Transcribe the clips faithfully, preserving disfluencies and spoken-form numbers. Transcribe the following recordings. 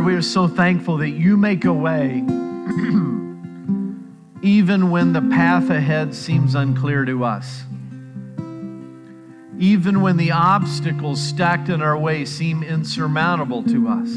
Lord, we are so thankful that you make a way even when the path ahead seems unclear to us. Even when the obstacles stacked in our way seem insurmountable to us.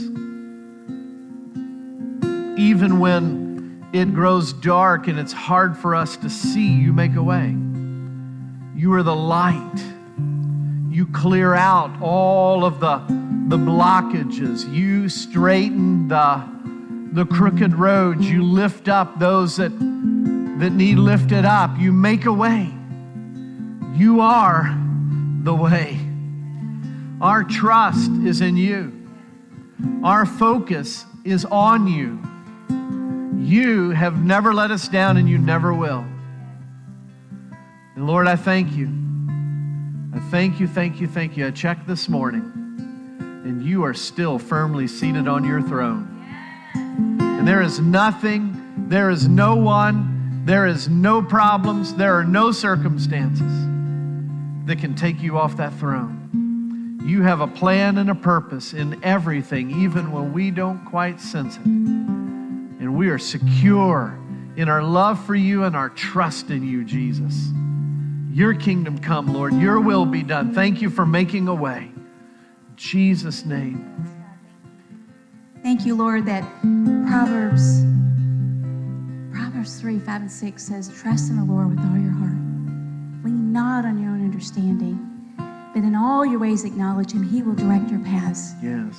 Even when it grows dark and it's hard for us to see, you make a way. You are the light. You clear out all of the, the blockages. You straighten the, the crooked roads. You lift up those that, that need lifted up. You make a way. You are the way. Our trust is in you. Our focus is on you. You have never let us down, and you never will. And Lord, I thank you. I thank you, thank you, thank you. I checked this morning, and you are still firmly seated on your throne. And there is nothing, there is no one, there is no problems, there are no circumstances that can take you off that throne. You have a plan and a purpose in everything, even when we don't quite sense it. And we are secure in our love for you and our trust in you, Jesus. Your kingdom come, Lord. Your will be done. Thank you for making a way. In Jesus' name. Thank you, Lord, that Proverbs, Proverbs three, five, and six says, trust in the Lord with all your heart. Lean not on your own understanding, but in all your ways acknowledge him. He will direct your paths. Yes.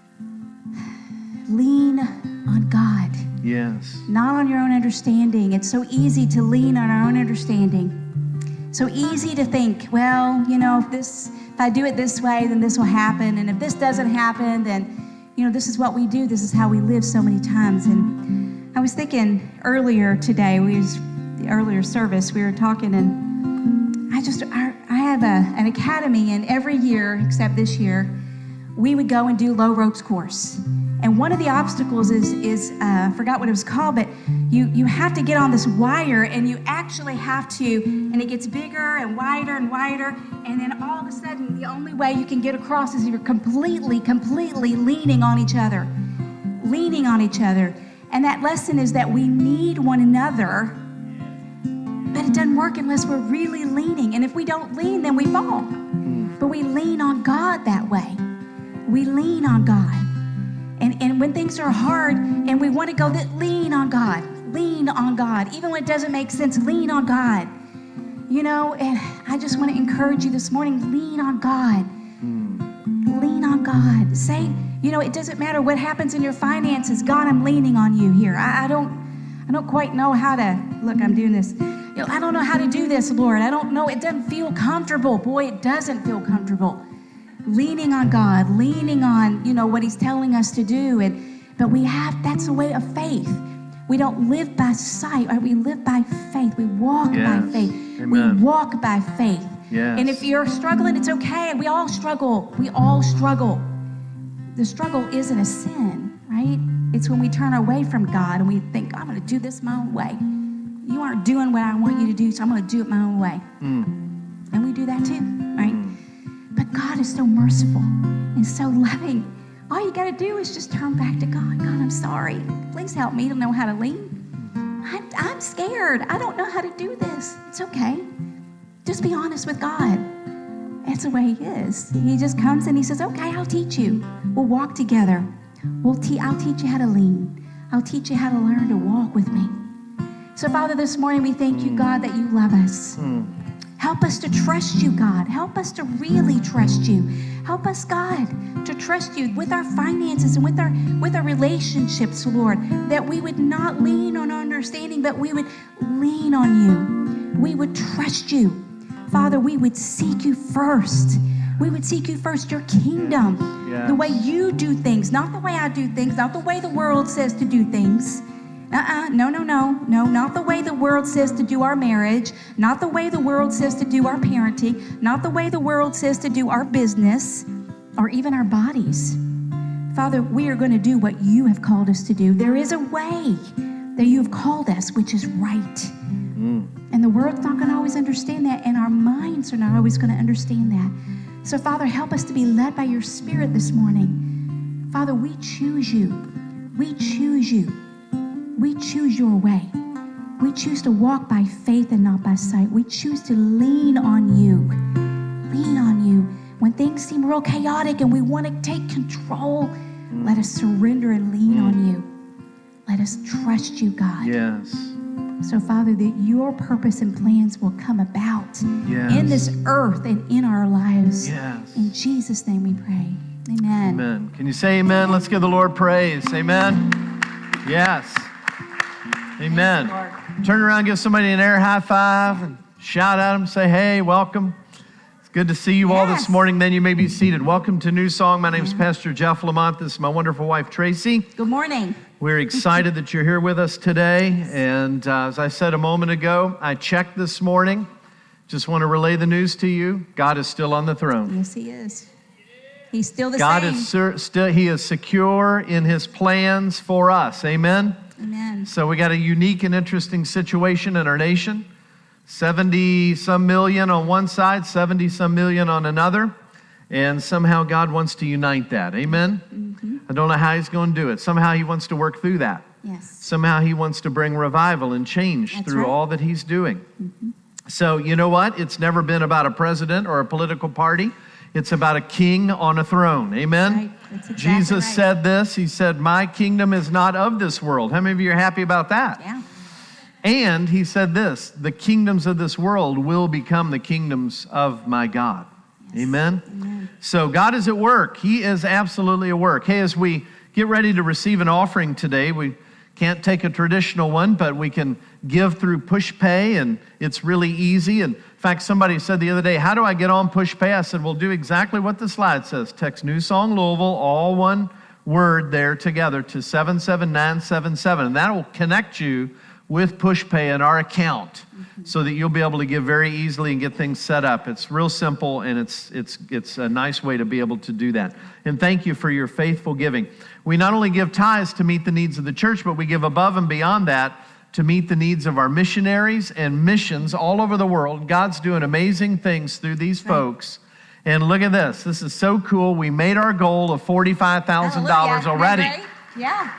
Lean on God. Yes. Not on your own understanding. It's so easy to lean on our own understanding. So easy to think, well, you know, if this, if I do it this way, then this will happen. And if this doesn't happen, then, you know, this is what we do. This is how we live so many times. And I was thinking earlier today, we was the earlier service, we were talking, and I just, I, I have a, an academy, and every year, except this year, we would go and do low ropes course. And one of the obstacles is, is uh, I forgot what it was called, but you, you have to get on this wire, and you actually have to, and it gets bigger and wider and wider, and then all of a sudden, the only way you can get across is you're completely, completely leaning on each other, leaning on each other. And that lesson is that we need one another, but it doesn't work unless we're really leaning. And if we don't lean, then we fall. But we lean on God that way. We lean on God. And, and when things are hard and we want to go, that lean on God, lean on God. Even when it doesn't make sense, lean on God. You know, and I just want to encourage you this morning, lean on God. Mm. Lean on God. Say, you know, it doesn't matter what happens in your finances. God, I'm leaning on you here. I, I don't I don't quite know how to, look, I'm doing this. You know, I don't know how to do this, Lord. I don't know. It doesn't feel comfortable. Boy, it doesn't feel comfortable. Leaning on God, leaning on, you know, what he's telling us to do. And but we have, that's a way of faith. We don't live by sight, right? We live by faith. We walk yes. by faith. Amen. We walk by faith. Yes. And if you're struggling, it's okay. We all struggle. We all struggle. The struggle isn't a sin, right? It's when we turn away from God and we think, I'm going to do this my own way. You aren't doing what I want you to do, so I'm going to do it my own way. Mm. And we do that too, right? Mm. But God is so merciful and so loving. All you got to do is just turn back to God. God, I'm sorry. Please help me to know how to lean. I'm, I'm scared. I don't know how to do this. It's okay. Just be honest with God. That's the way he is. He just comes and he says, okay, I'll teach you. We'll walk together. We'll te- I'll teach you how to lean. I'll teach you how to learn to walk with me. So, Father, this morning we thank you, God, that you love us. Mm. Help us to trust you, God. Help us to really trust you. Help us, God, to trust you with our finances and with our with our relationships, Lord, that we would not lean on our understanding, but we would lean on you. We would trust you. Father, we would seek you first. We would seek you first, your kingdom, yes. The way you do things, not the way I do things, not the way the world says to do things. Uh-uh, no, no, no, no, not the way the world says to do our marriage, not the way the world says to do our parenting, not the way the world says to do our business, or even our bodies. Father, we are going to do what you have called us to do. There is a way that you have called us, which is right. Mm. And the world's not going to always understand that, and our minds are not always going to understand that. So, Father, help us to be led by your Spirit this morning. Father, we choose you. We choose you. We choose your way. We choose to walk by faith and not by sight. We choose to lean on you. Lean on you. When things seem real chaotic and we want to take control, let us surrender and lean on you. Let us trust you, God. Yes. So, Father, that your purpose and plans will come about Yes. in this earth and in our lives. Yes. In Jesus' name we pray. Amen. Amen. Can you say amen? Let's give the Lord praise. Amen. Yes. Amen. Lord. Turn around, give somebody an air high five, and shout at them. Say, hey, welcome. It's good to see you all this Yes. morning. Then you may be seated. Welcome to New Song. My name is Pastor Jeff Lamont. This is my wonderful wife, Tracy. Good morning. We're excited that you're here with us today. And uh, as I said a moment ago, I checked this morning. Just want to relay the news to you. God is still on the throne. Yes, he is. He's still the God same. is sur- still, he is secure in his plans for us. Amen. Amen. So we got a unique and interesting situation in our nation. seventy some million on one side, seventy some million on another. And somehow God wants to unite that. Amen. Mm-hmm. I don't know how he's going to do it. Somehow he wants to work through that. Yes. Somehow he wants to bring revival and change That's through right. all that he's doing. Mm-hmm. So you know what? It's never been about a president or a political party. It's about a king on a throne. Amen? Right. That's exactly Jesus right. said this. He said, my kingdom is not of this world. How many of you are happy about that? Yeah. And he said this, the kingdoms of this world will become the kingdoms of my God. Yes. Amen? Amen. So God is at work. He is absolutely at work. Hey, as we get ready to receive an offering today, we can't take a traditional one, but we can give through PushPay, and it's really easy. And in fact, somebody said the other day, how do I get on PushPay? I said, well, do exactly what the slide says. Text New Song Louisville, all one word there together, to seven seven nine seven seven. And that will connect you with PushPay in our account, mm-hmm. so that you'll be able to give very easily and get things set up. It's real simple, and it's it's it's a nice way to be able to do that. And thank you for your faithful giving. We not only give tithes to meet the needs of the church, but we give above and beyond that to meet the needs of our missionaries and missions all over the world. God's doing amazing things through these Right. folks. And look at this. This is so cool. We made our goal of forty-five thousand dollars Hallelujah. already. Isn't that great? Yeah.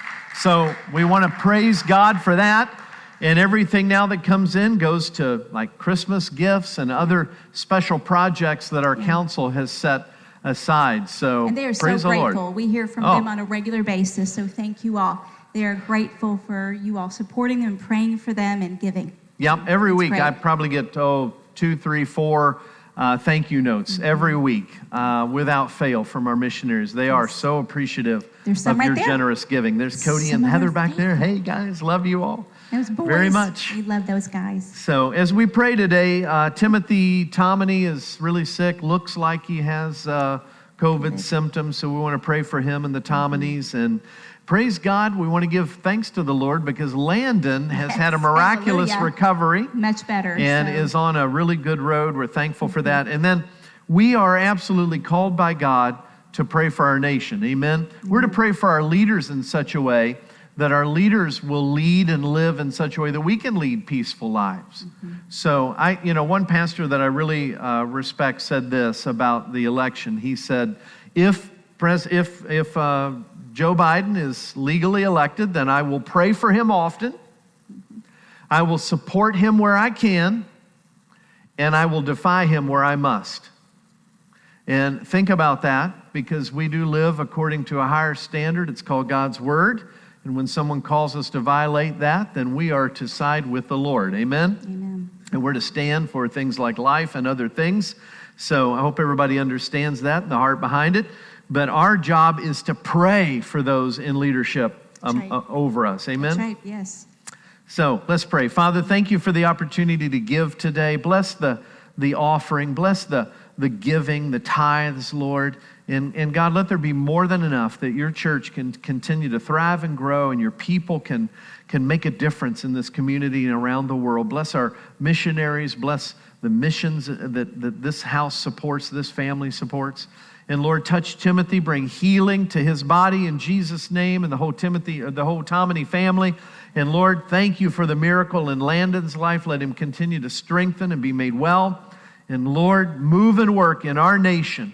So we want to praise God for that. And everything now that comes in goes to like Christmas gifts and other special projects that our council has set aside. So And they are so praise the grateful. Lord. We hear from Oh. them on a regular basis, so thank you all. They are grateful for you all supporting them, praying for them, and giving. Yep, every That's week great. I probably get, oh, two, three, four uh, thank you notes Mm-hmm. every week uh, without fail from our missionaries. They are so appreciative There's some of right your there. generous giving. There's Cody Some and of Heather our back thank there. you. Hey, guys, love you all. Those boys. Very much. We love those guys. So as we pray today, uh, Timothy Tomany is really sick. Looks like he has uh, COVID Good. symptoms. So we want to pray for him and the Tomanys. And praise God, we want to give thanks to the Lord because Landon has had a Yes. miraculous Hallelujah. recovery Much better. and so. is on a really good road. We're thankful for that. And then we are absolutely called by God to pray for our nation. Amen. We're to pray for our leaders in such a way that our leaders will lead and live in such a way that we can lead peaceful lives. Mm-hmm. So I, you know, one pastor that I really uh, respect said this about the election. He said, if pres- if if uh, Joe Biden is legally elected, then I will pray for him often. Mm-hmm. I will support him where I can, and I will defy him where I must. And think about that, because we do live according to a higher standard. It's called God's Word. And when someone calls us to violate that, then we are to side with the Lord. Amen? Amen. And we're to stand for things like life and other things. So I hope everybody understands that and the heart behind it. But our job is to pray for those in leadership um, right. uh, over us. Amen? That's right, yes. So let's pray. Father, thank you for the opportunity to give today. Bless the, the offering. Bless the, the giving, the tithes, Lord. And, and God, let there be more than enough that your church can continue to thrive and grow, and your people can, can make a difference in this community and around the world. Bless our missionaries. Bless the missions that, that this house supports, this family supports. And Lord, touch Timothy, bring healing to his body in Jesus' name, and the whole Timothy, the whole Tomany family. And Lord, thank you for the miracle in Landon's life. Let him continue to strengthen and be made well. And Lord, move and work in our nation.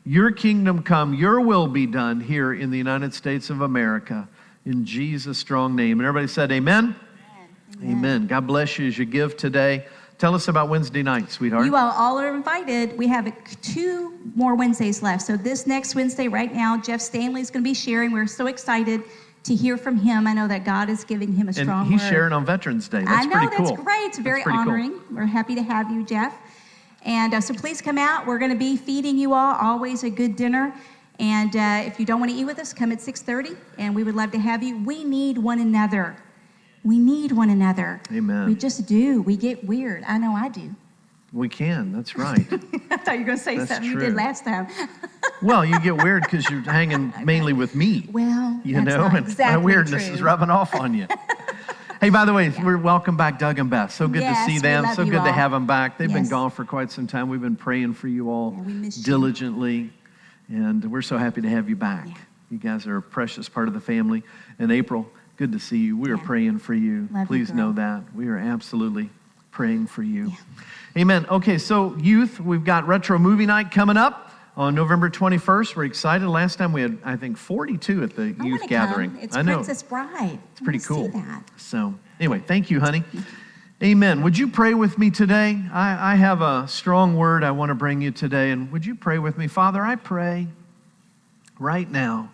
Your kingdom come, your will be done here in the United States of America. In Jesus' strong name. And everybody said amen? Amen. Amen. God bless you as you give today. Tell us about Wednesday night, sweetheart. You all, all are invited. We have two more Wednesdays left. So this next Wednesday right now, Jeff Stanley is going to be sharing. We're so excited to hear from him. I know that God is giving him a strong And he's word. sharing on Veterans Day. That's I know, pretty cool. that's great. It's very pretty honoring. Cool. We're happy to have you, Jeff. And uh, so please come out. We're going to be feeding you all. Always a good dinner. And uh, if you don't want to eat with us, come at six thirty, and we would love to have you. We need one another. We need one another. Amen. We just do. We get weird. I know I do. We can, that's right. I thought you were going to say That's something true. you did last time. Well, you get weird because you're hanging mainly with me. Well, you that's know, not and exactly my weirdness true. is rubbing off on you. Hey, by the way, Yeah. we're welcome back, Doug and Beth. So good Yes, to see we them. love So you good to all. have them back. They've been Yes. gone for quite some time. We've been praying for you all Yeah, we missed you. diligently, and we're so happy to have you back. Yeah. You guys are a precious part of the family. And April, good to see you. We are Yeah. praying for you. Love you, Please girl. know that. We are absolutely praying for you. Yeah. Amen. Okay, so youth, we've got Retro Movie Night coming up on November twenty-first. We're excited. Last time we had, I think, forty-two at the I youth wanna gathering. Come. It's I know. Princess Bride. It's pretty I wanna cool. See that. So anyway, thank you, honey. Amen. Would you pray with me today? I, I have a strong word I want to bring you today. And would you pray with me? Father, I pray right now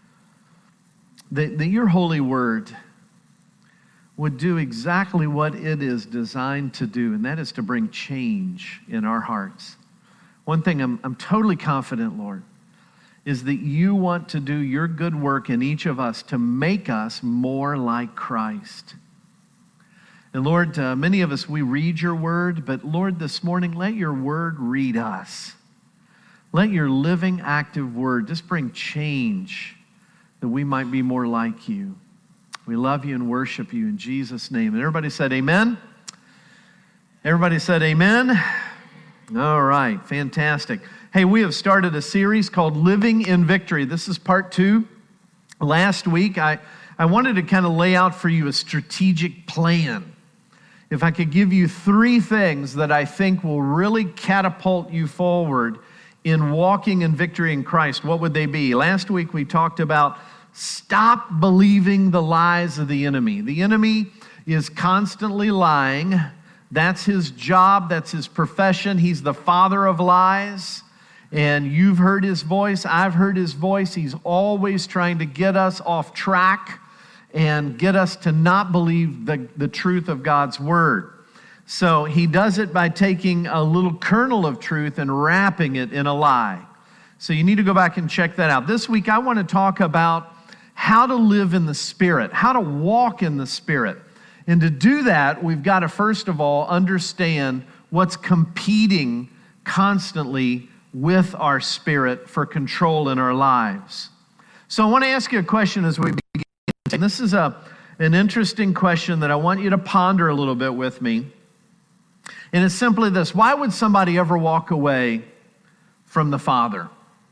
that, that your holy word would do exactly what it is designed to do, and that is to bring change in our hearts. One thing I'm, I'm totally confident, Lord, is that you want to do your good work in each of us to make us more like Christ. And Lord, uh, many of us, we read your word, but Lord, this morning, let your word read us. Let your living, active word just bring change that we might be more like you. We love you and worship you in Jesus' name. And everybody said amen? Everybody said amen? All right, fantastic. Hey, we have started a series called Living in Victory. This is part two. Last week, I, I wanted to kind of lay out for you a strategic plan. If I could give you three things that I think will really catapult you forward in walking in victory in Christ, what would they be? Last week, we talked about stop believing the lies of the enemy. The enemy is constantly lying. That's his job. That's his profession. He's the father of lies. And you've heard his voice. I've heard his voice. He's always trying to get us off track and get us to not believe the, the truth of God's word. So he does it by taking a little kernel of truth and wrapping it in a lie. So you need to go back and check that out. This week, I want to talk about how to live in the Spirit, how to walk in the Spirit. And to do that, we've got to, first of all, understand what's competing constantly with our spirit for control in our lives. So I want to ask you a question as we begin. And this is a, an interesting question that I want you to ponder a little bit with me. And it's simply this: why would somebody ever walk away from the Father?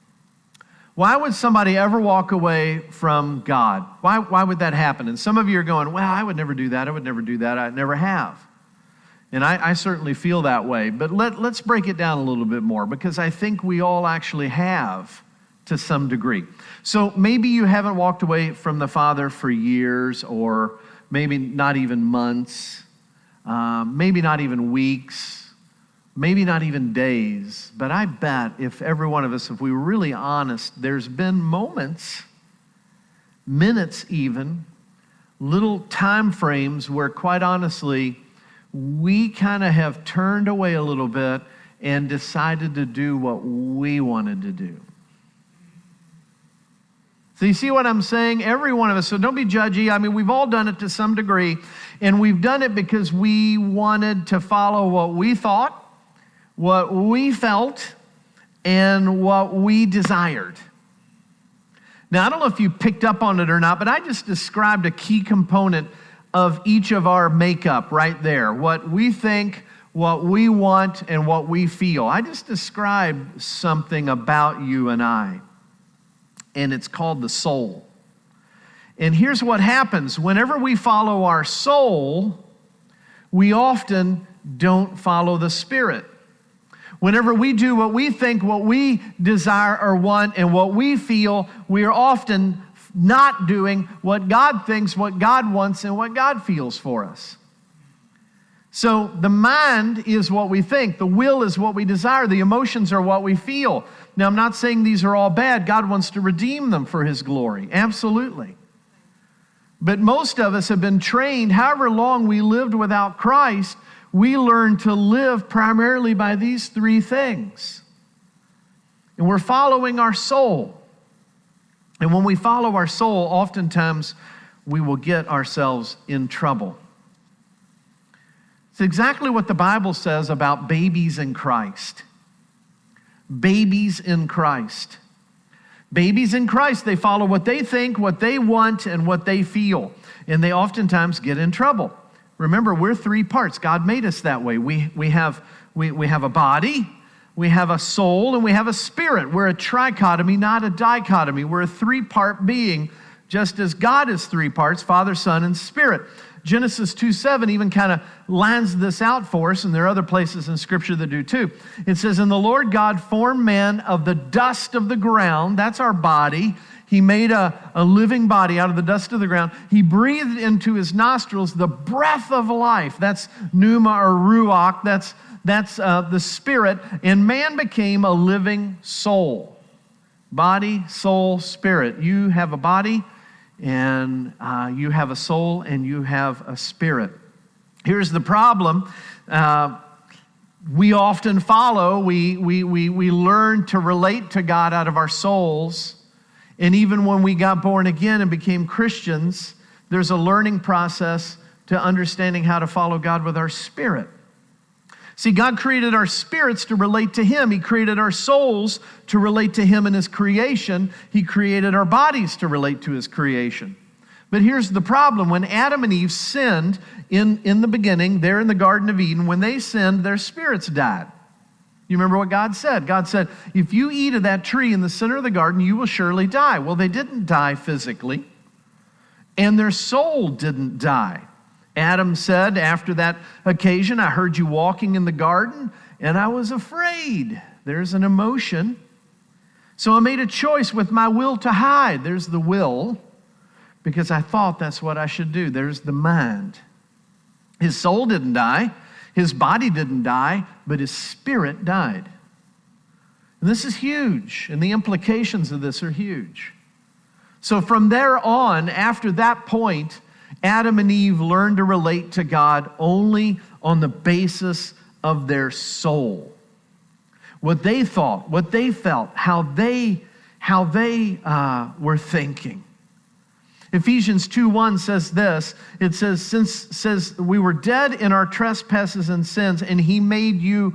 Why would somebody ever walk away from God? Why, why would that happen? And some of you are going, well, I would never do that. I would never do that. I never have. And I, I certainly feel that way. But let, let's break it down a little bit more, because I think we all actually have to some degree. So maybe you haven't walked away from the Father for years, or maybe not even months, um, maybe not even weeks, maybe not even days. But I bet if every one of us, if we were really honest, there's been moments, minutes even, little time frames where, quite honestly, we kind of have turned away a little bit and decided to do what we wanted to do. So you see what I'm saying? Every one of us, so don't be judgy. I mean, we've all done it to some degree, and we've done it because we wanted to follow what we thought, what we felt, and what we desired. Now, I don't know if you picked up on it or not, but I just described a key component of each of our makeup right there. What we think, what we want, and what we feel. I just described something about you and I, and it's called the soul. And here's what happens. Whenever we follow our soul, we often don't follow the Spirit. Whenever we do what we think, what we desire or want, and what we feel, we are often not doing what God thinks, what God wants, and what God feels for us. So the mind is what we think. The will is what we desire. The emotions are what we feel. Now, I'm not saying these are all bad. God wants to redeem them for His glory. Absolutely. But most of us have been trained, however long we lived without Christ, we learned to live primarily by these three things. And we're following our soul. And when we follow our soul, oftentimes we will get ourselves in trouble. It's exactly what the Bible says about babies in Christ. Babies in Christ. Babies in Christ, they follow what they think, what they want, and what they feel. And they oftentimes get in trouble. Remember, we're three parts. God made us that way. We, we, have, we, we have a body, we have a soul, and we have a spirit. We're a trichotomy, not a dichotomy. We're a three-part being, just as God is three parts, Father, Son, and Spirit. Genesis two seven even kind of lands this out for us, and there are other places in Scripture that do too. It says, "And the Lord God formed man of the dust of the ground," that's our body. He made a, a living body out of the dust of the ground. He breathed into his nostrils the breath of life. That's pneuma or ruach. That's, that's uh, the spirit. And man became a living soul. Body, soul, spirit. You have a body, and uh, you have a soul, and you have a spirit. Here's the problem. Uh, we often follow, we, we, we, we learn to relate to God out of our souls. And even when we got born again and became Christians, there's a learning process to understanding how to follow God with our spirit. See, God created our spirits to relate to Him. He created our souls to relate to Him in His creation. He created our bodies to relate to His creation. But here's the problem. When Adam and Eve sinned in, in the beginning, there in the Garden of Eden, when they sinned, their spirits died. You remember what God said? God said, if you eat of that tree in the center of the garden, you will surely die. Well, they didn't die physically, and their soul didn't die. Adam said after that occasion, I heard you walking in the garden, and I was afraid. There's an emotion. So I made a choice with my will to hide. There's the will, because I thought that's what I should do. There's the mind. His soul didn't die. His body didn't die, but his spirit died. And this is huge, and the implications of this are huge. So from there on, after that point, Adam and Eve learned to relate to God only on the basis of their soul. What they thought, what they felt, how they, how they uh, were thinking. Ephesians two one says this. It says, since says we were dead in our trespasses and sins, and He made you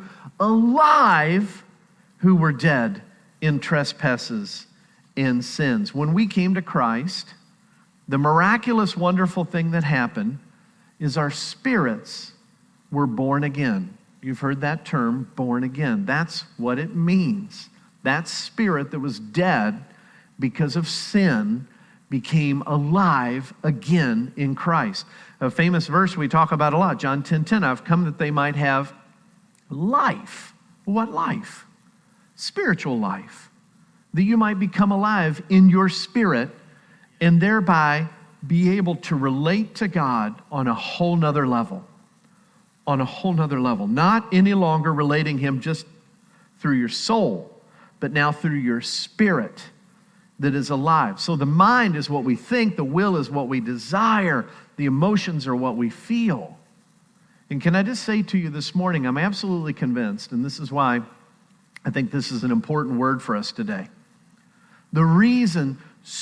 alive who were dead in trespasses and sins. When we came to Christ, the miraculous, wonderful thing that happened is our spirits were born again. You've heard that term, born again. That's what it means. That spirit that was dead because of sin became alive again in Christ. A famous verse we talk about a lot, John ten ten, I've come that they might have life. What life? Spiritual life. That you might become alive in your spirit and thereby be able to relate to God on a whole nother level. On a whole nother level. Not any longer relating Him just through your soul, but now through your spirit that is alive. So the mind is what we think, the will is what we desire, the emotions are what we feel. And can I just say to you this morning, I'm absolutely convinced, and this is why I think this is an important word for us today. The reason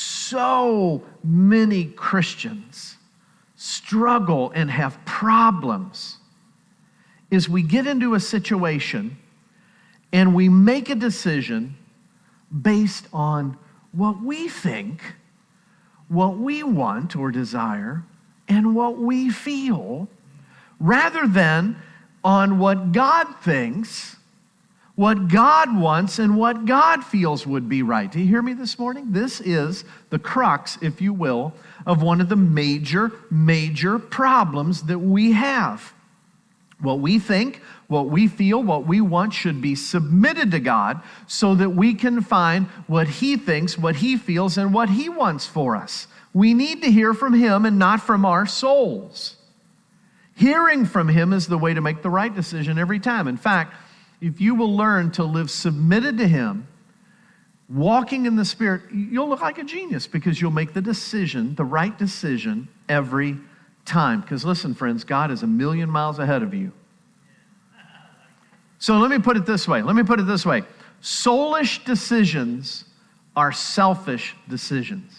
so many Christians struggle and have problems is we get into a situation and we make a decision based on what we think, what we want or desire, and what we feel, rather than on what God thinks, what God wants, and what God feels would be right. Do you hear me this morning? This is the crux, if you will, of one of the major, major problems that we have. What we think, what we feel, what we want should be submitted to God so that we can find what He thinks, what He feels, and what He wants for us. We need to hear from Him and not from our souls. Hearing from Him is the way to make the right decision every time. In fact, if you will learn to live submitted to Him, walking in the Spirit, you'll look like a genius because you'll make the decision, the right decision, every time. Because listen, friends, God is a million miles ahead of you. So let me put it this way. Let me put it this way. Soulish decisions are selfish decisions.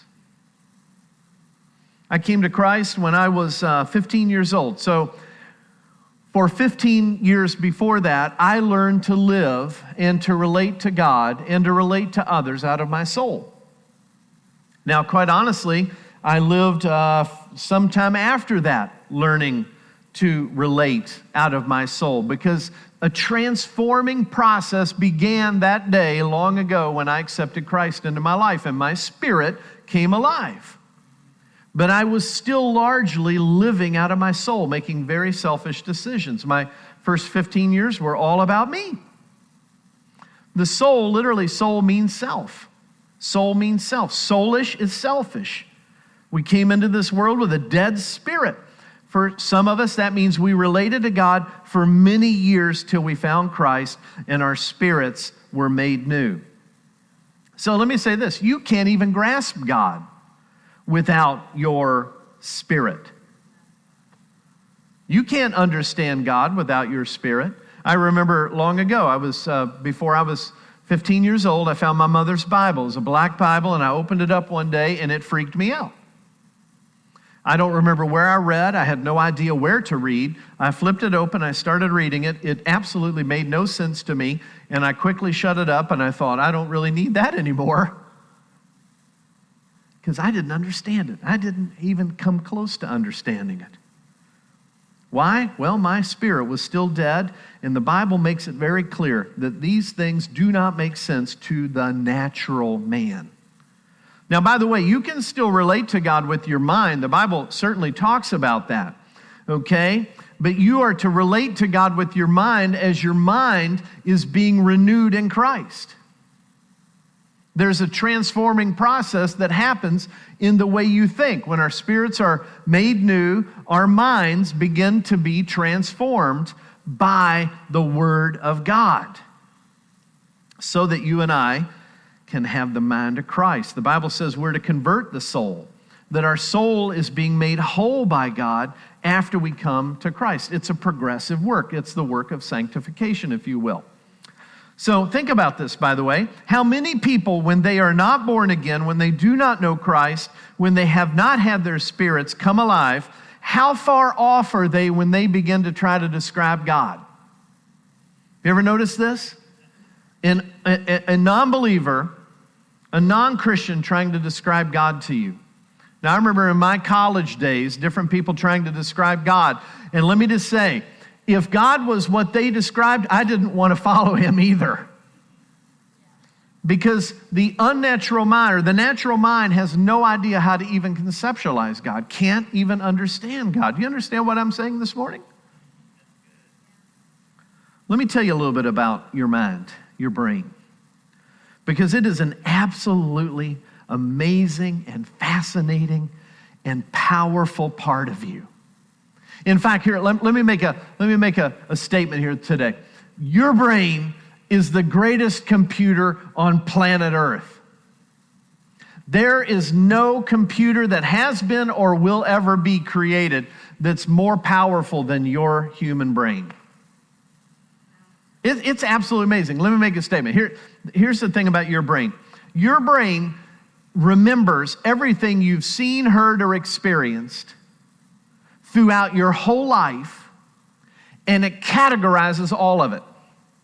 I came to Christ when I was uh, fifteen years old. So for fifteen years before that, I learned to live and to relate to God and to relate to others out of my soul. Now, quite honestly, I lived uh, sometime after that learning to relate out of my soul because a transforming process began that day long ago when I accepted Christ into my life and my spirit came alive. But I was still largely living out of my soul, making very selfish decisions. My first fifteen years were all about me. The soul, literally, soul means self. Soul means self. Soulish is selfish. We came into this world with a dead spirit. For some of us, that means we related to God for many years till we found Christ and our spirits were made new. So let me say this. You can't even grasp God without your spirit. You can't understand God without your spirit. I remember long ago, I was uh, before I was fifteen years old, I found my mother's Bible. It was a black Bible, and I opened it up one day, and it freaked me out. I don't remember where I read. I had no idea where to read. I flipped it open. I started reading it. It absolutely made no sense to me, and I quickly shut it up, and I thought, I don't really need that anymore. Because I didn't understand it. I didn't even come close to understanding it. Why? Well, my spirit was still dead, and the Bible makes it very clear that these things do not make sense to the natural man. Now, by the way, you can still relate to God with your mind. The Bible certainly talks about that, okay? But you are to relate to God with your mind as your mind is being renewed in Christ. There's a transforming process that happens in the way you think. When our spirits are made new, our minds begin to be transformed by the Word of God so that you and I can have the mind of Christ. The Bible says we're to convert the soul, that our soul is being made whole by God after we come to Christ. It's a progressive work. It's the work of sanctification, if you will. So think about this, by the way. How many people, when they are not born again, when they do not know Christ, when they have not had their spirits come alive, how far off are they when they begin to try to describe God? You ever notice this? In a, a, a non-believer, a non-Christian trying to describe God to you. Now, I remember in my college days, different people trying to describe God. And let me just say, if God was what they described, I didn't want to follow Him either. Because the unnatural mind, or the natural mind, has no idea how to even conceptualize God, can't even understand God. Do you understand what I'm saying this morning? Let me tell you a little bit about your mind, your brain. Because it is an absolutely amazing and fascinating and powerful part of you. In fact, here, let, let me make, a, let me make a, a statement here today. Your brain is the greatest computer on planet Earth. There is no computer that has been or will ever be created that's more powerful than your human brain. It, it's absolutely amazing. Let me make a statement. Here, here's the thing about your brain. Your brain remembers everything you've seen, heard, or experienced throughout your whole life, and it categorizes all of it.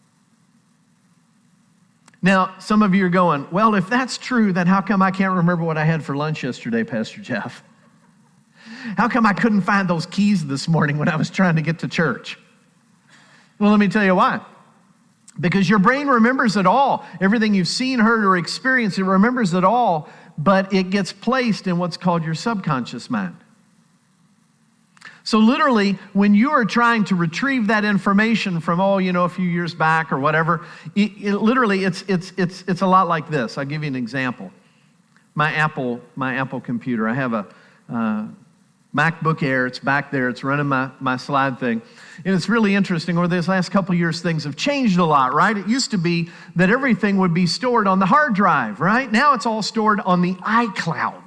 Now, some of you are going, well, if that's true, then how come I can't remember what I had for lunch yesterday, Pastor Jeff? How come I couldn't find those keys this morning when I was trying to get to church? Well, let me tell you why. Because your brain remembers it all. Everything you've seen, heard, or experienced, it remembers it all, but it gets placed in what's called your subconscious mind. So literally, when you are trying to retrieve that information from, oh, you know, a few years back or whatever, it, it literally, it's, it's, it's, it's a lot like this. I'll give you an example. My Apple, my Apple computer, I have a uh, MacBook Air. It's back there. It's running my, my slide thing. And it's really interesting. Over these last couple of years, things have changed a lot, right? It used to be that everything would be stored on the hard drive, right? Now it's all stored on the iCloud.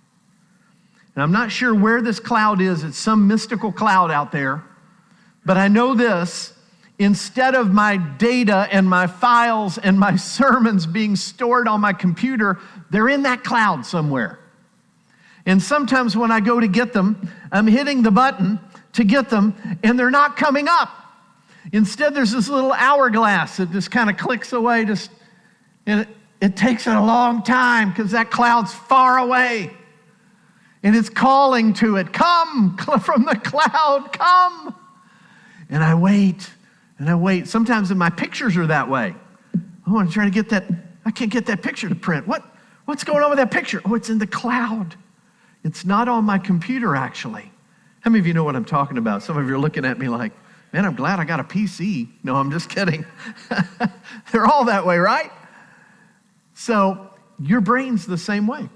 And I'm not sure where this cloud is. It's some mystical cloud out there. But I know this. Instead of my data and my files and my sermons being stored on my computer, they're in that cloud somewhere. And sometimes when I go to get them, I'm hitting the button to get them, and they're not coming up. Instead, there's this little hourglass that just kind of clicks away. Just, and it, it takes it a long time because that cloud's far away. And it's calling to it, come from the cloud, come. And I wait, and I wait. Sometimes my pictures are that way. I want to try to get that, I can't get that picture to print. What, what's going on with that picture? Oh, it's in the cloud. It's not on my computer, actually. How many of you know what I'm talking about? Some of you are looking at me like, man, I'm glad I got a P C. No, I'm just kidding. They're all that way, right? So your brain's the same way.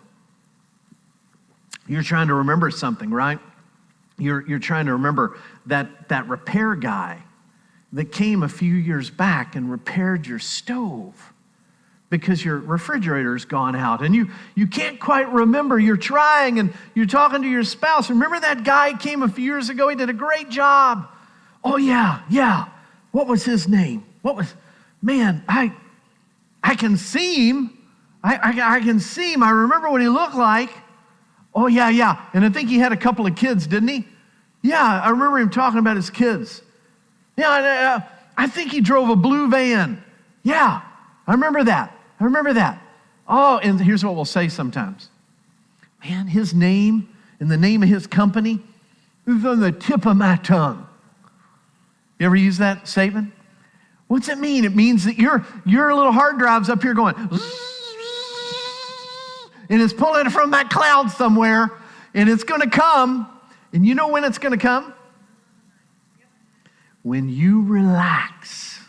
You're trying to remember something, right? You're, you're trying to remember that, that repair guy that came a few years back and repaired your stove because your refrigerator's gone out and you, you can't quite remember. You're trying and you're talking to your spouse. Remember that guy came a few years ago? He did a great job. Oh, yeah, yeah. What was his name? What was, man, I, I can see him. I, I, I can see him. I remember what he looked like. Oh, yeah, yeah. And I think he had a couple of kids, didn't he? Yeah, I remember him talking about his kids. Yeah, uh, I think he drove a blue van. Yeah, I remember that. I remember that. Oh, and here's what we'll say sometimes. Man, his name and the name of his company is on the tip of my tongue. You ever use that statement? What's it mean? It means that your, your little hard drive's up here going, and it's pulling it from that cloud somewhere, and it's going to come. And you know when it's going to come? When you relax.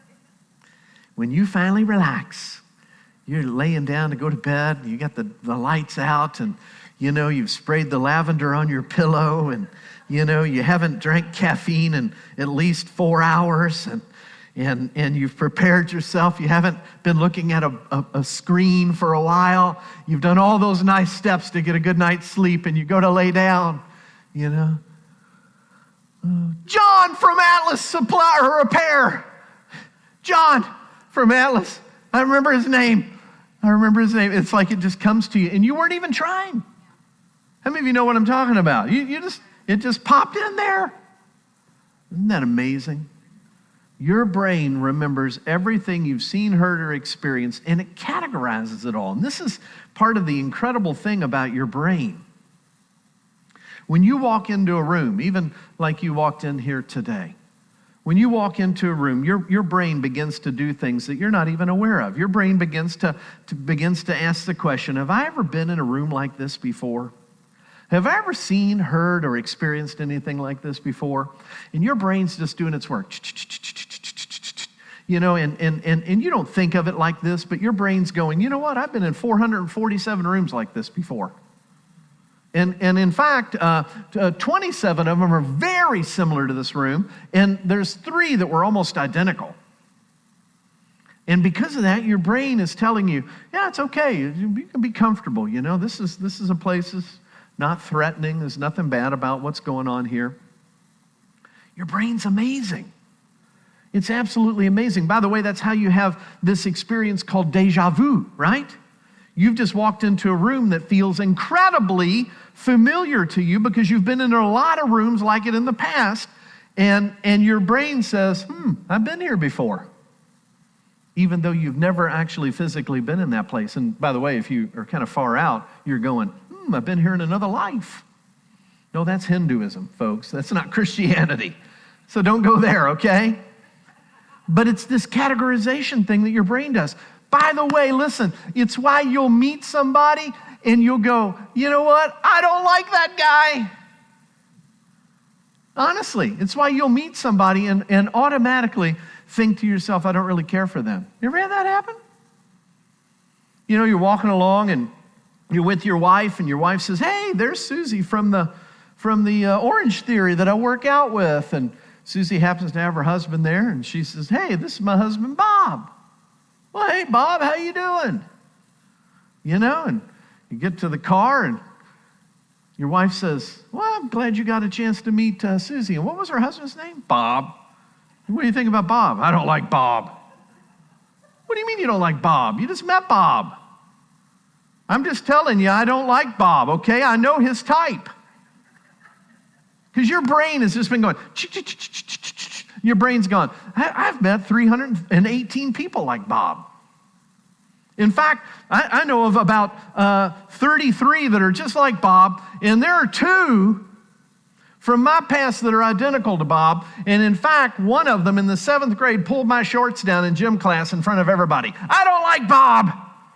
When you finally relax. You're laying down to go to bed, you got the, the lights out, and you know, you've sprayed the lavender on your pillow, and you know, you haven't drank caffeine in at least four hours, and And, and you've prepared yourself. You haven't been looking at a, a, a screen for a while. You've done all those nice steps to get a good night's sleep, and you go to lay down, you know. Uh, John from Atlas Supply or Repair. John from Atlas. I remember his name. I remember his name. It's like it just comes to you, and you weren't even trying. How many of you know what I'm talking about? You, you just it just popped in there. Isn't that amazing? Your brain remembers everything you've seen, heard, or experienced, and it categorizes it all. And this is part of the incredible thing about your brain. When you walk into a room, even like you walked in here today, when you walk into a room, your, your brain begins to do things that you're not even aware of. Your brain begins to, to, begins to ask the question, have I ever been in a room like this before? Have I ever seen, heard, or experienced anything like this before? And your brain's just doing its work. You know, and, and, and, and you don't think of it like this, but your brain's going, you know what? I've been in four hundred forty-seven rooms like this before. And, and in fact, uh, uh, twenty-seven of them are very similar to this room, and there's three that were almost identical. And because of that, your brain is telling you, yeah, it's okay. You can be comfortable. You know, this is, this is a place that's not threatening. There's nothing bad about what's going on here. Your brain's amazing. It's absolutely amazing. By the way, that's how you have this experience called deja vu, right? You've just walked into a room that feels incredibly familiar to you because you've been in a lot of rooms like it in the past, and, and your brain says, hmm, I've been here before, even though you've never actually physically been in that place. And by the way, if you are kind of far out, you're going, hmm, I've been here in another life. No, that's Hinduism, folks. That's not Christianity. So don't go there, okay? But it's this categorization thing that your brain does. By the way, listen, it's why you'll meet somebody and you'll go, you know what? I don't like that guy. Honestly, it's why you'll meet somebody and, and automatically think to yourself, I don't really care for them. You ever had that happen? You know, you're walking along and you're with your wife, and your wife says, hey, there's Susie from the, from the uh, Orange Theory that I work out with. And Susie happens to have her husband there, and she says, hey, this is my husband, Bob. Well, hey, Bob, how you doing? You know, and you get to the car, and your wife says, well, I'm glad you got a chance to meet uh, Susie. And what was her husband's name? Bob. What do you think about Bob? I don't like Bob. What do you mean you don't like Bob? You just met Bob. I'm just telling you, I don't like Bob, okay? I know his type. Because your brain has just been going, your brain's gone, I've met three hundred eighteen people like Bob. In fact, I, I know of about uh, thirty-three that are just like Bob, and there are two from my past that are identical to Bob. And in fact, one of them in the seventh grade pulled my shorts down in gym class in front of everybody. I don't like Bob.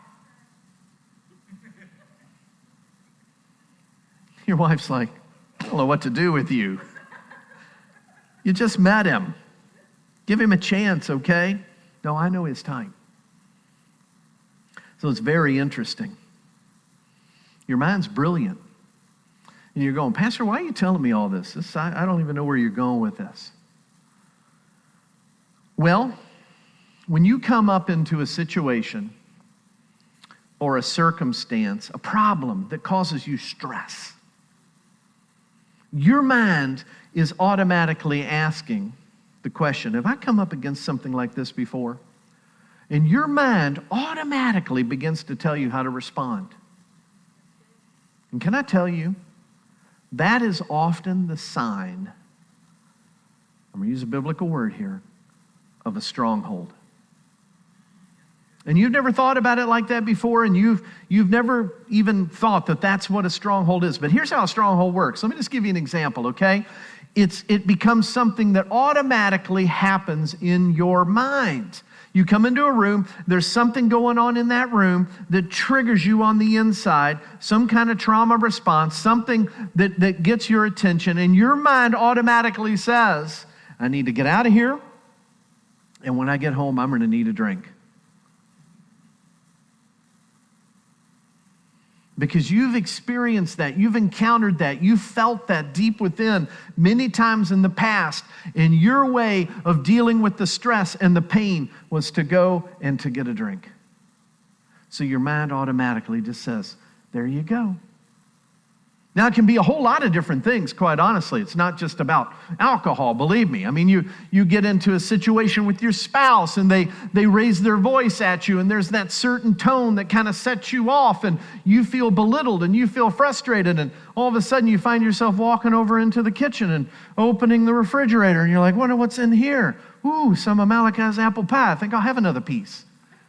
Your wife's like, I don't know what to do with you. You just met him. Give him a chance, okay? No, I know his type. So it's very interesting. Your mind's brilliant. And you're going, Pastor, why are you telling me all this? this I, I don't even know where you're going with this. Well, when you come up into a situation or a circumstance, a problem that causes you stress, your mind is automatically asking the question, have I come up against something like this before? And your mind automatically begins to tell you how to respond. And can I tell you, that is often the sign, I'm going to use a biblical word here, of a stronghold. And you've never thought about it like that before, and you've, you've never even thought that that's what a stronghold is. But here's how a stronghold works. Let me just give you an example, okay? It's, it becomes something that automatically happens in your mind. You come into a room, there's something going on in that room that triggers you on the inside, some kind of trauma response, something that, that gets your attention, and your mind automatically says, I need to get out of here, and when I get home, I'm going to need a drink. Because you've experienced that, you've encountered that, you've felt that deep within many times in the past, and your way of dealing with the stress and the pain was to go and to get a drink. So your mind automatically just says, there you go. Now, it can be a whole lot of different things, quite honestly. It's not just about alcohol, believe me. I mean, you, you get into a situation with your spouse, and they, they raise their voice at you, and there's that certain tone that kind of sets you off, and you feel belittled, and you feel frustrated, and all of a sudden you find yourself walking over into the kitchen and opening the refrigerator, and you're like, wonder what's in here. Ooh, some of Malachi's apple pie. I think I'll have another piece.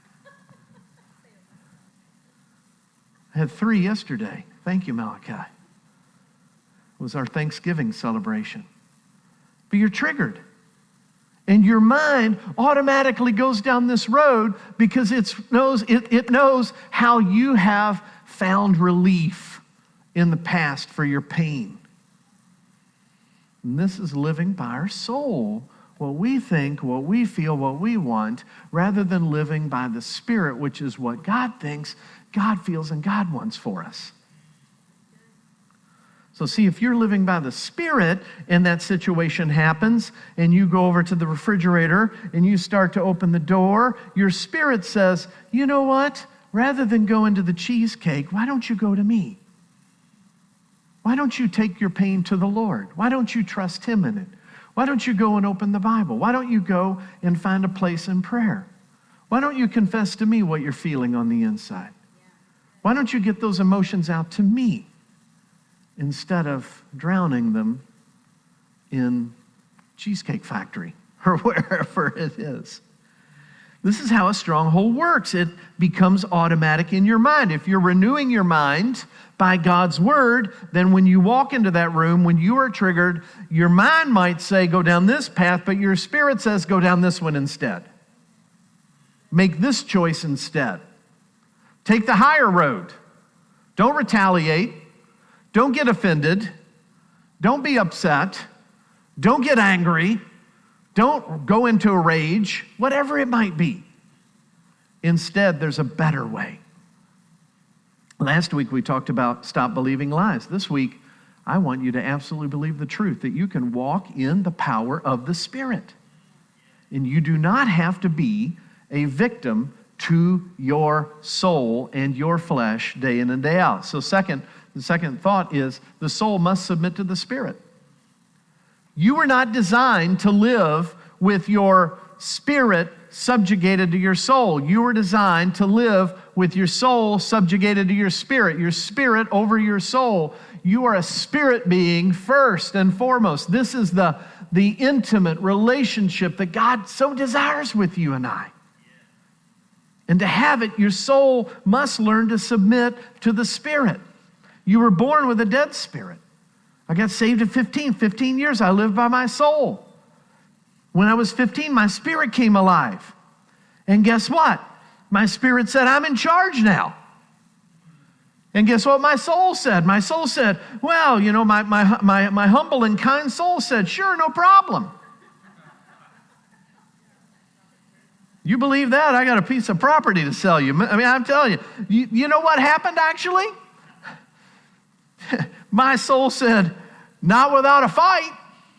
I had three yesterday. Thank you, Malachi. Was our Thanksgiving celebration. But you're triggered. And your mind automatically goes down this road because it knows, it, it knows how you have found relief in the past for your pain. And this is living by our soul, what we think, what we feel, what we want, rather than living by the Spirit, which is what God thinks, God feels, and God wants for us. So see, if you're living by the Spirit and that situation happens and you go over to the refrigerator and you start to open the door, your spirit says, you know what? Rather than go into the cheesecake, why don't you go to me? Why don't you take your pain to the Lord? Why don't you trust Him in it? Why don't you go and open the Bible? Why don't you go and find a place in prayer? Why don't you confess to me what you're feeling on the inside? Why don't you get those emotions out to me? Instead of drowning them in Cheesecake Factory or wherever it is. This is how a stronghold works. It becomes automatic in your mind. If you're renewing your mind by God's word, then when you walk into that room, when you are triggered, your mind might say, go down this path, but your spirit says, go down this one instead. Make this choice instead. Take the higher road. Don't retaliate. Don't get offended. Don't be upset. Don't get angry. Don't go into a rage, whatever it might be. Instead, there's a better way. Last week, we talked about stop believing lies. This week, I want you to absolutely believe the truth, that you can walk in the power of the Spirit. And you do not have to be a victim to your soul and your flesh day in and day out. So second, the second thought is the soul must submit to the Spirit. You were not designed to live with your spirit subjugated to your soul. You were designed to live with your soul subjugated to your spirit, your spirit over your soul. You are a spirit being first and foremost. This is the, the intimate relationship that God so desires with you and I. And to have it, your soul must learn to submit to the Spirit. You were born with a dead spirit. I got saved at fifteen. fifteen years, I lived by my soul. When I was fifteen, my spirit came alive. And guess what? My spirit said, I'm in charge now. And guess what my soul said? My soul said, well, you know, my, my, my, my humble and kind soul said, sure, no problem. You believe that? I got a piece of property to sell you. I mean, I'm telling you, you, you know what happened actually? My soul said, not without a fight.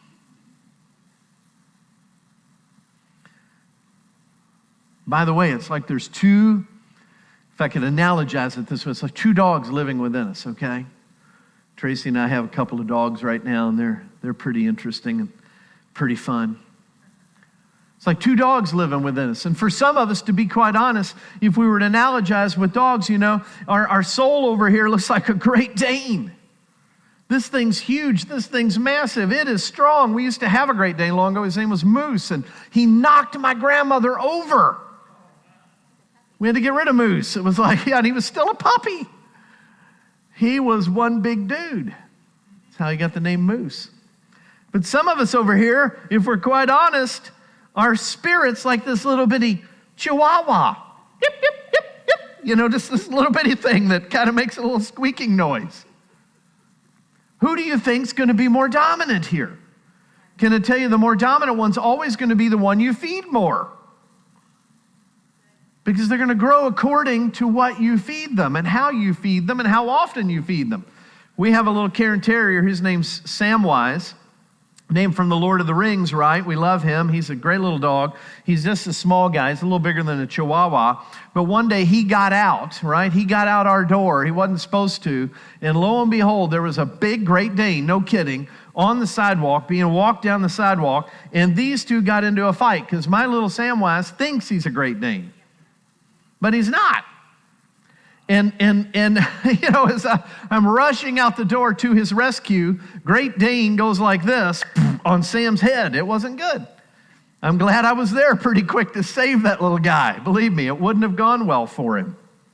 By the way, it's like there's two, if I could analogize it this way, it's like two dogs living within us, okay? Tracy and I have a couple of dogs right now, and they're, they're pretty interesting and pretty fun. It's like two dogs living within us. And for some of us, to be quite honest, if we were to analogize with dogs, you know, our, our soul over here looks like a Great Dane. This thing's huge. This thing's massive. It is strong. We used to have a Great Dane long ago. His name was Moose, and he knocked my grandmother over. We had to get rid of Moose. It was like, yeah, and he was still a puppy. He was one big dude. That's how he got the name Moose. But some of us over here, if we're quite honest, our spirit's like this little bitty chihuahua. Yip, yip, yip, yip. You know, just this little bitty thing that kind of makes a little squeaking noise. Who do you think's going to be more dominant here? Can I tell you, the more dominant one's always going to be the one you feed more. Because they're going to grow according to what you feed them and how you feed them and how often you feed them. We have a little Cairn Terrier. His name's Samwise. Named from the Lord of the Rings, right? We love him. He's a great little dog. He's just a small guy. He's a little bigger than a Chihuahua. But one day he got out, right? He got out our door. He wasn't supposed to. And lo and behold, there was a big Great Dane, no kidding, on the sidewalk, being walked down the sidewalk. And these two got into a fight because my little Samwise thinks he's a Great Dane. But he's not. And, and, and you know, as I, I'm rushing out the door to his rescue, Great Dane goes like this on Sam's head. It wasn't good. I'm glad I was there pretty quick to save that little guy. Believe me, it wouldn't have gone well for him.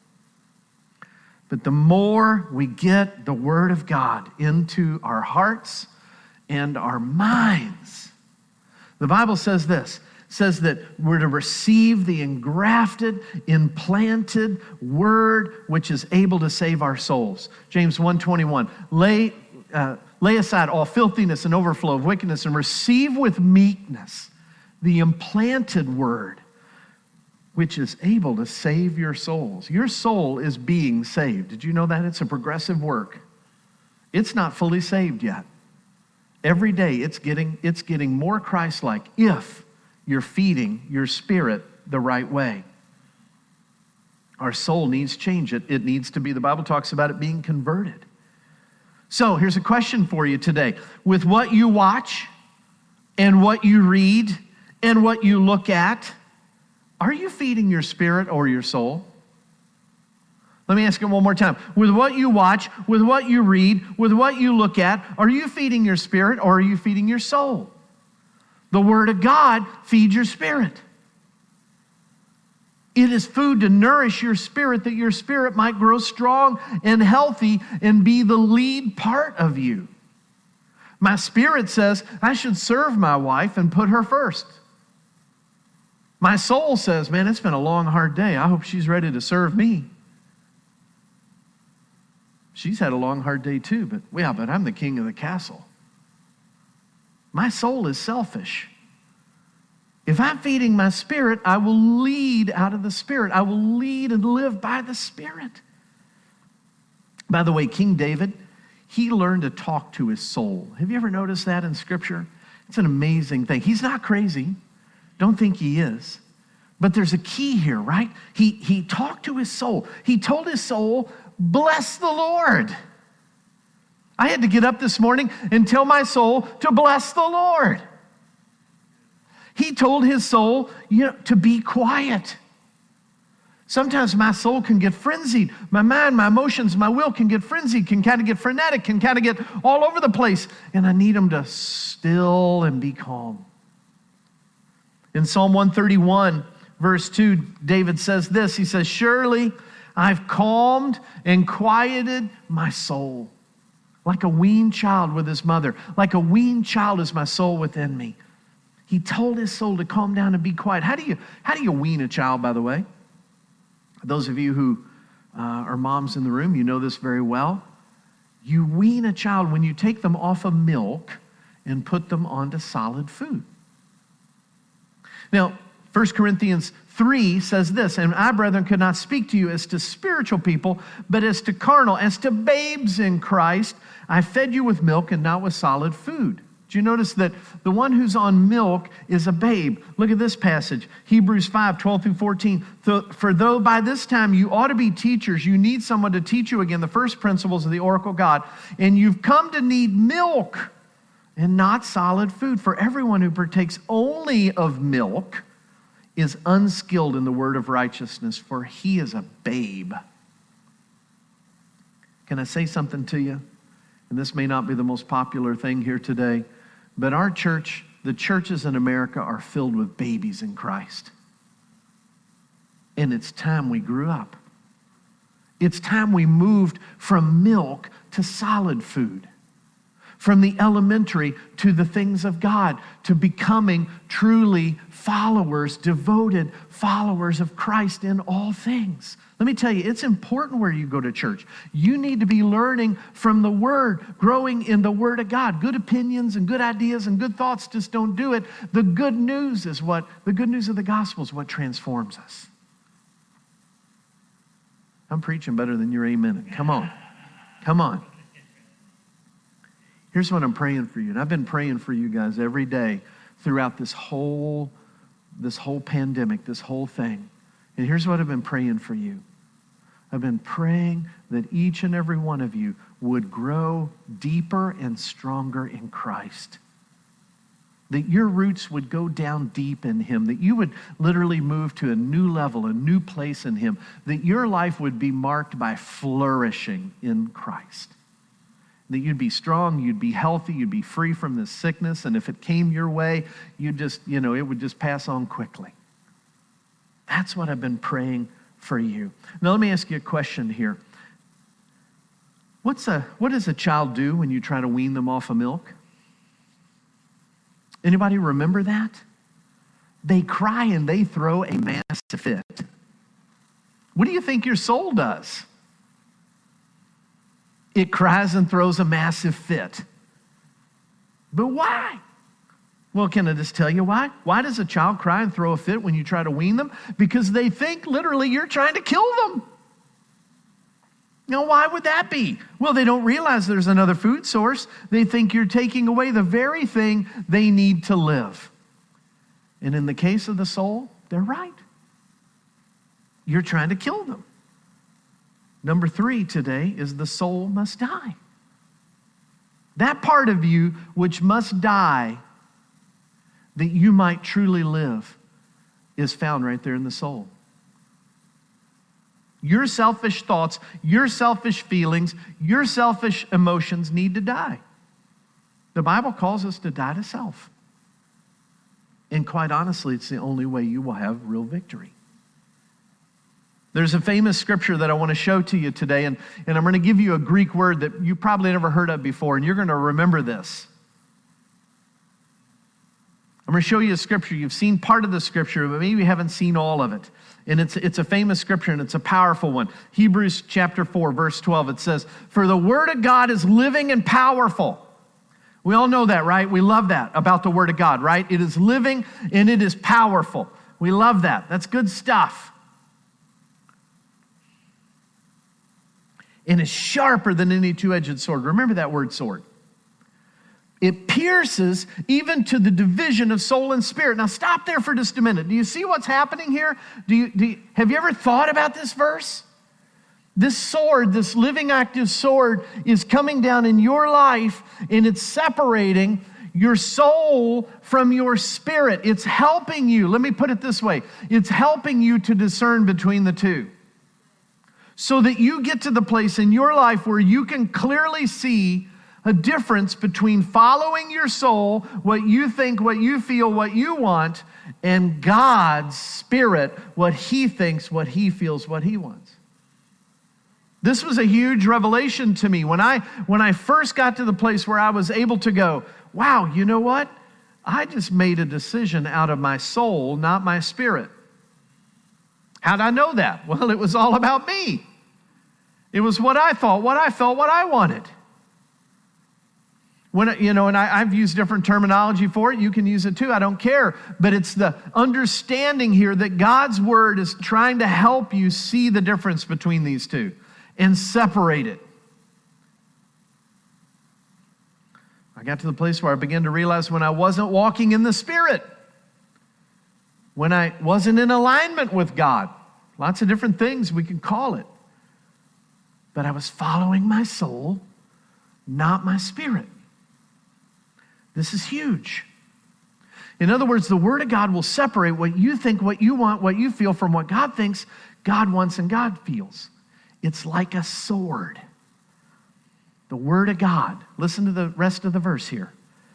But the more we get the Word of God into our hearts and our minds, the Bible says this, says that we're to receive the engrafted, implanted word which is able to save our souls. James one twenty-one, lay, uh, lay aside all filthiness and overflow of wickedness and receive with meekness the implanted word which is able to save your souls. Your soul is being saved. Did you know that? It's a progressive work. It's not fully saved yet. Every day it's getting, it's getting more Christ-like if you're feeding your spirit the right way. Our soul needs change. It, it needs to be, the Bible talks about it being converted. So here's a question for you today. With what you watch and what you read and what you look at, are you feeding your spirit or your soul? Let me ask it one more time. With what you watch, with what you read, with what you look at, are you feeding your spirit or are you feeding your soul? The Word of God feeds your spirit. It is food to nourish your spirit, that your spirit might grow strong and healthy and be the lead part of you. My spirit says I should serve my wife and put her first. My soul says, man, it's been a long, hard day. I hope she's ready to serve me. She's had a long, hard day too, but yeah, but I'm the king of the castle. My soul is selfish. If I'm feeding my spirit, I will lead out of the Spirit. I will lead and live by the Spirit. By the way, King David, he learned to talk to his soul. Have you ever noticed that in Scripture? It's an amazing thing. He's not crazy. Don't think he is. But there's a key here, right? He, he talked to his soul. He told his soul, bless the Lord. I had to get up this morning and tell my soul to bless the Lord. He told his soul, you know, to be quiet. Sometimes my soul can get frenzied. My mind, my emotions, my will can get frenzied, can kind of get frenetic, can kind of get all over the place. And I need them to still and be calm. In Psalm one thirty-one, verse two, David says this. He says, surely I've calmed and quieted my soul. Like a weaned child with his mother. Like a weaned child is my soul within me. He told his soul to calm down and be quiet. How do you, how do you wean a child, by the way? Those of you who uh, are moms in the room, you know this very well. You wean a child when you take them off of milk and put them onto solid food. Now, First Corinthians three says this, and I, brethren, could not speak to you as to spiritual people, but as to carnal, as to babes in Christ. I fed you with milk and not with solid food. Do you notice that the one who's on milk is a babe? Look at this passage, Hebrews five, twelve through fourteen. For though by this time you ought to be teachers, you need someone to teach you again the first principles of the oracle of God, and you've come to need milk and not solid food. For everyone who partakes only of milk is unskilled in the word of righteousness, for he is a babe. Can I say something to you? And this may not be the most popular thing here today, but our church, the churches in America are filled with babies in Christ. And it's time we grew up. It's time we moved from milk to solid food. From the elementary to the things of God, to becoming truly followers, devoted followers of Christ in all things. Let me tell you, it's important where you go to church. You need to be learning from the Word, growing in the Word of God. Good opinions and good ideas and good thoughts just don't do it. The good news is what, the good news of the gospel is what transforms us. I'm preaching better than your amen. Come on. Come on. Here's what I'm praying for you. And I've been praying for you guys every day throughout this whole, this whole pandemic, this whole thing. And here's what I've been praying for you. I've been praying that each and every one of you would grow deeper and stronger in Christ. That your roots would go down deep in Him. That you would literally move to a new level, a new place in Him. That your life would be marked by flourishing in Christ. That you'd be strong, you'd be healthy, you'd be free from this sickness, and if it came your way, you just, you know, it would just pass on quickly. That's what I've been praying for you. Now let me ask you a question here. What's a, what does a child do when you try to wean them off of milk? Anybody remember that? They cry and they throw a massive fit. What do you think your soul does? It cries and throws a massive fit. But why? Well, can I just tell you why? Why does a child cry and throw a fit when you try to wean them? Because they think literally you're trying to kill them. Now, why would that be? Well, they don't realize there's another food source. They think you're taking away the very thing they need to live. And in the case of the soul, they're right. You're trying to kill them. Number three today is the soul must die. That part of you which must die that you might truly live is found right there in the soul. Your selfish thoughts, your selfish feelings, your selfish emotions need to die. The Bible calls us to die to self. And quite honestly, it's the only way you will have real victory. There's a famous scripture that I want to show to you today, and, and I'm going to give you a Greek word that you probably never heard of before, and you're going to remember this. I'm going to show you a scripture. You've seen part of the scripture, but maybe you haven't seen all of it. And it's, it's a famous scripture, and it's a powerful one. Hebrews chapter four, verse twelve, it says, "For the word of God is living and powerful. We all know that, right? We love that about the Word of God, right? It is living and it is powerful. We love that. That's good stuff. And is sharper than any two-edged sword. Remember that word sword. It pierces even to the division of soul and spirit. Now stop there for just a minute. Do you see what's happening here? Do you, do you, have you ever thought about this verse? This sword, this living active sword, is coming down in your life and it's separating your soul from your spirit. It's helping you. Let me put it this way. It's helping you to discern between the two, so that you get to the place in your life where you can clearly see a difference between following your soul, what you think, what you feel, what you want, and God's Spirit, what He thinks, what He feels, what He wants. This was a huge revelation to me. When I, when I first got to the place where I was able to go, wow, you know what? I just made a decision out of my soul, not my spirit. How'd I know that? Well, it was all about me. It was what I thought, what I felt, what I wanted. When, you know, and I, I've used different terminology for it. You can use it too. I don't care. But it's the understanding here that God's Word is trying to help you see the difference between these two and separate it. I got to the place where I began to realize when I wasn't walking in the Spirit, when I wasn't in alignment with God, lots of different things we can call it, but I was following my soul, not my spirit. This is huge. In other words, the Word of God will separate what you think, what you want, what you feel from what God thinks, God wants, and God feels. It's like a sword. The Word of God. Listen to the rest of the verse here.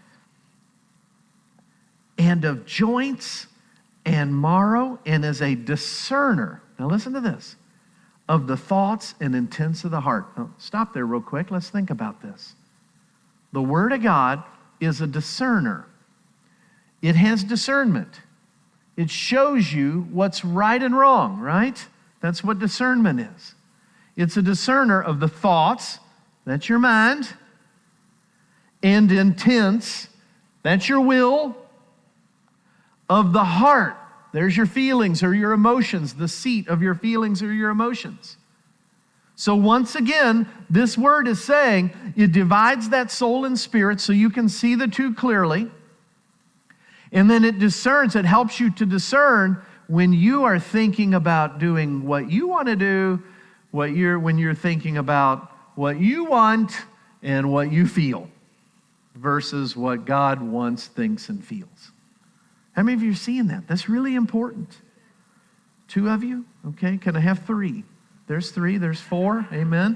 And of joints and marrow, and is a discerner. Now listen to this. Of the thoughts and intents of the heart. Now, stop there real quick. Let's think about this. The Word of God is a discerner. It has discernment. It shows you what's right and wrong, right? That's what discernment is. It's a discerner of the thoughts, that's your mind, and intents, that's your will, of the heart, there's your feelings or your emotions, the seat of your feelings or your emotions. So once again, this word is saying it divides that soul and spirit so you can see the two clearly. And then it discerns, it helps you to discern when you are thinking about doing what you want to do, what you're when you're thinking about what you want and what you feel versus what God wants, thinks, and feels. How many of you are seeing that? That's really important. Two of you? Okay, can I have three? There's three, there's four. Amen.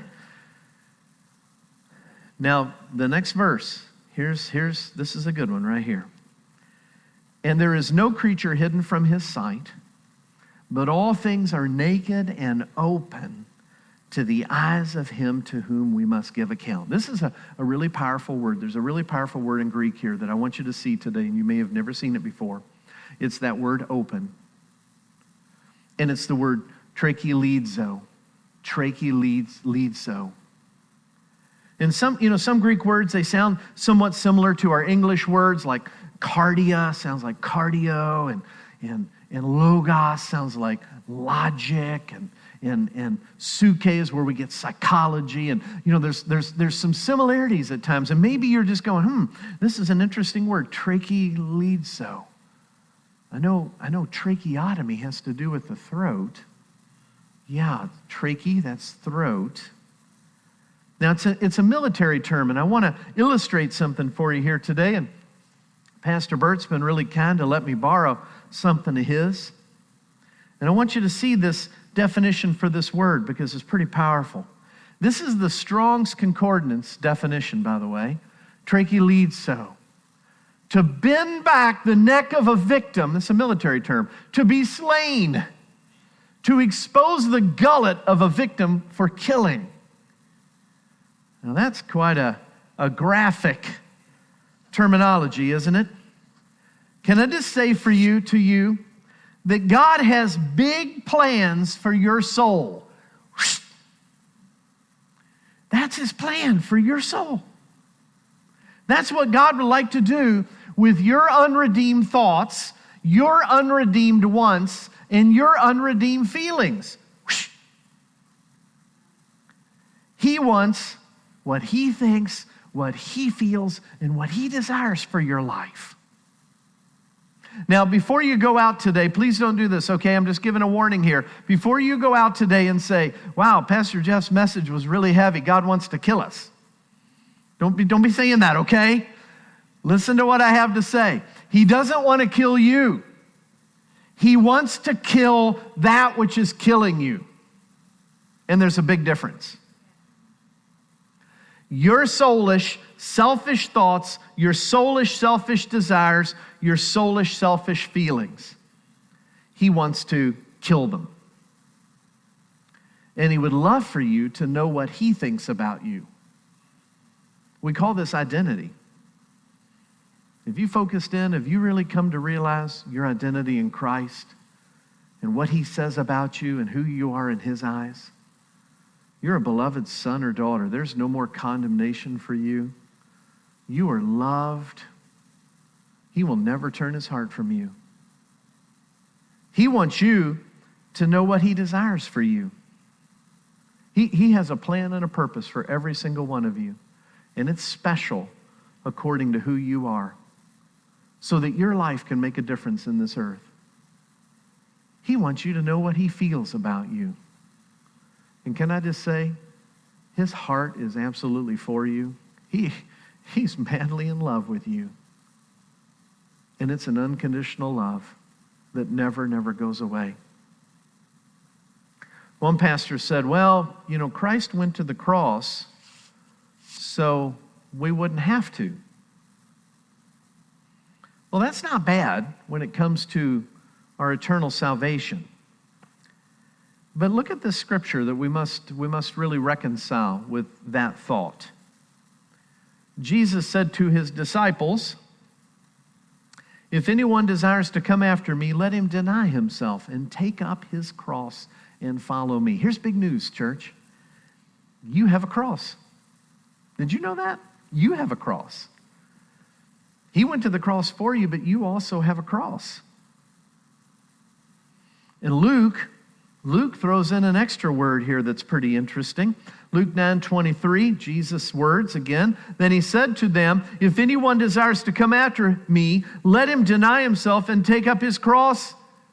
Now, the next verse, here's, here's, this is a good one right here. And there is no creature hidden from His sight, but all things are naked and open to the eyes of Him to whom we must give account. This is a, a really powerful word. There's a really powerful word in Greek here that I want you to see today, and you may have never seen it before. It's that word open. And it's the word trachealizo. Trachealizo. And some, you know, some Greek words, they sound somewhat similar to our English words, like cardia sounds like cardio, and, and, and logos sounds like logic, and And, and suke is where we get psychology. And, you know, there's, there's, there's some similarities at times. And maybe you're just going, hmm, this is an interesting word, trachealizo. I know, I know tracheotomy has to do with the throat. Yeah, trache, that's throat. Now, it's a, it's a military term, and I want to illustrate something for you here today. And Pastor Bert's been really kind to let me borrow something of his. And I want you to see this definition for this word because it's pretty powerful. This is the Strong's Concordance definition, by the way. Trachealizo. To bend back the neck of a victim, that's a military term, to be slain, to expose the gullet of a victim for killing. Now that's quite a, a graphic terminology, isn't it? Can I just say for you, to you, that God has big plans for your soul. That's His plan for your soul. That's what God would like to do with your unredeemed thoughts, your unredeemed wants, and your unredeemed feelings. He wants what he thinks, what he feels, and what he desires for your life. Now, before you go out today, please don't do this, okay? I'm just giving a warning here. Before you go out today and say, wow, Pastor Jeff's message was really heavy. God wants to kill us. Don't be, don't be saying that, okay? Listen to what I have to say. He doesn't want to kill you. He wants to kill that which is killing you. And there's a big difference. Your soulish, selfish thoughts, your soulish, selfish desires, your soulish, selfish feelings. He wants to kill them. And he would love for you to know what he thinks about you. We call this identity. If you focused in, have you really come to realize your identity in Christ and what he says about you and who you are in his eyes? You're a beloved son or daughter. There's no more condemnation for you. You are loved. He will never turn his heart from you. He wants you to know what he desires for you. He, he has a plan and a purpose for every single one of you. And it's special according to who you are, so that your life can make a difference in this earth. He wants you to know what he feels about you. And can I just say, his heart is absolutely for you. He, he's madly in love with you. And it's an unconditional love that never, never goes away. One pastor said, well, you know, Christ went to the cross so we wouldn't have to. Well, that's not bad when it comes to our eternal salvation. But look at this scripture that we must, we must really reconcile with that thought. Jesus said to his disciples, if anyone desires to come after me, let him deny himself and take up his cross and follow me. Here's big news, church. You have a cross. Did you know that? You have a cross. He went to the cross for you, but you also have a cross. And Luke, Luke throws in an extra word here that's pretty interesting. Luke nine twenty-three, Jesus' words again. Then he said to them, if anyone desires to come after me, let him deny himself and take up his cross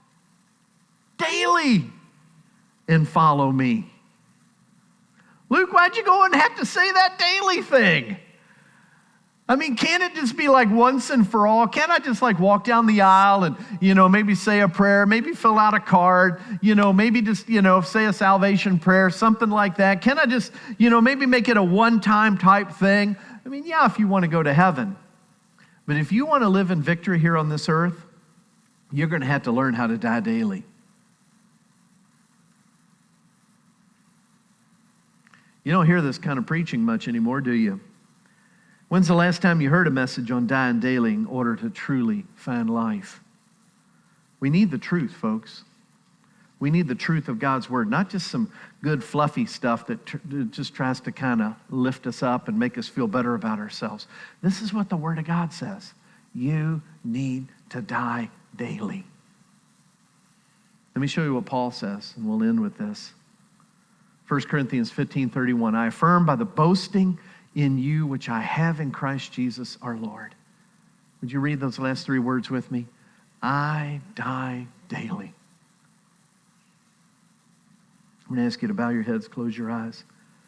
daily and follow me. Luke, why'd you go and have to say that daily thing? I mean, can't it just be like once and for all? Can't I just like walk down the aisle and, you know, maybe say a prayer, maybe fill out a card, you know, maybe just, you know, say a salvation prayer, something like that? Can I just, you know, maybe make it a one-time type thing? I mean, yeah, if you want to go to heaven. But if you want to live in victory here on this earth, you're going to have to learn how to die daily. You don't hear this kind of preaching much anymore, do you? When's the last time you heard a message on dying daily in order to truly find life? We need the truth, folks. We need the truth of God's word, not just some good fluffy stuff that tr- just tries to kind of lift us up and make us feel better about ourselves. This is what the word of God says. You need to die daily. Let me show you what Paul says, and we'll end with this. First Corinthians fifteen thirty-one, I affirm by the boasting in you which I have in Christ Jesus our Lord. Would you read those last three words with me? I die daily. I'm going to ask you to bow your heads, close your eyes.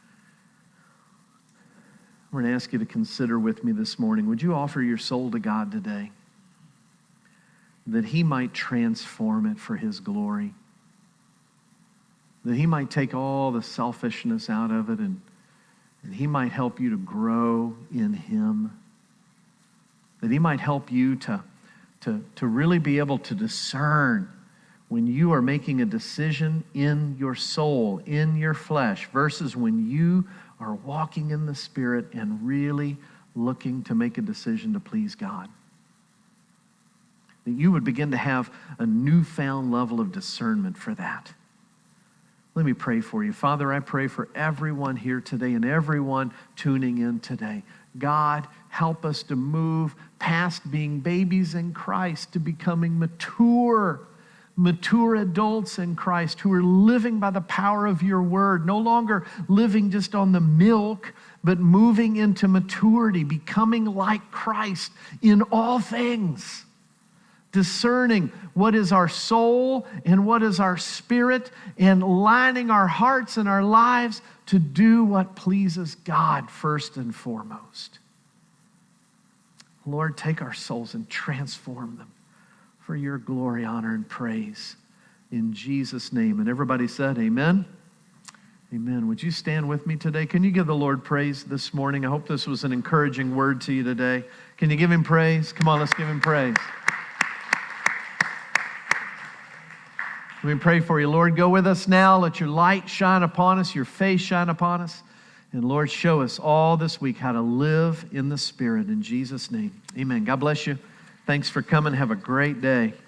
I'm going to ask you to consider with me this morning. Would you offer your soul to God today, that he might transform it for his glory, that he might take all the selfishness out of it, and that he might help you to grow in him, that he might help you to, to, to really be able to discern when you are making a decision in your soul, in your flesh, versus when you are walking in the Spirit and really looking to make a decision to please God. That you would begin to have a newfound level of discernment for that. Let me pray for you. Father, I pray for everyone here today and everyone tuning in today. God, help us to move past being babies in Christ to becoming mature, mature adults in Christ who are living by the power of your word, no longer living just on the milk, but moving into maturity, becoming like Christ in all things, discerning what is our soul and what is our spirit, and lining our hearts and our lives to do what pleases God first and foremost. Lord, take our souls and transform them for your glory, honor, and praise. In Jesus' name. And everybody said, amen. Amen. Would you stand with me today? Can you give the Lord praise this morning? I hope this was an encouraging word to you today. Can you give him praise? Come on, let's give him praise. Let me pray for you. Lord, go with us now. Let your light shine upon us, your face shine upon us. And Lord, show us all this week how to live in the Spirit. In Jesus' name, amen. God bless you. Thanks for coming. Have a great day.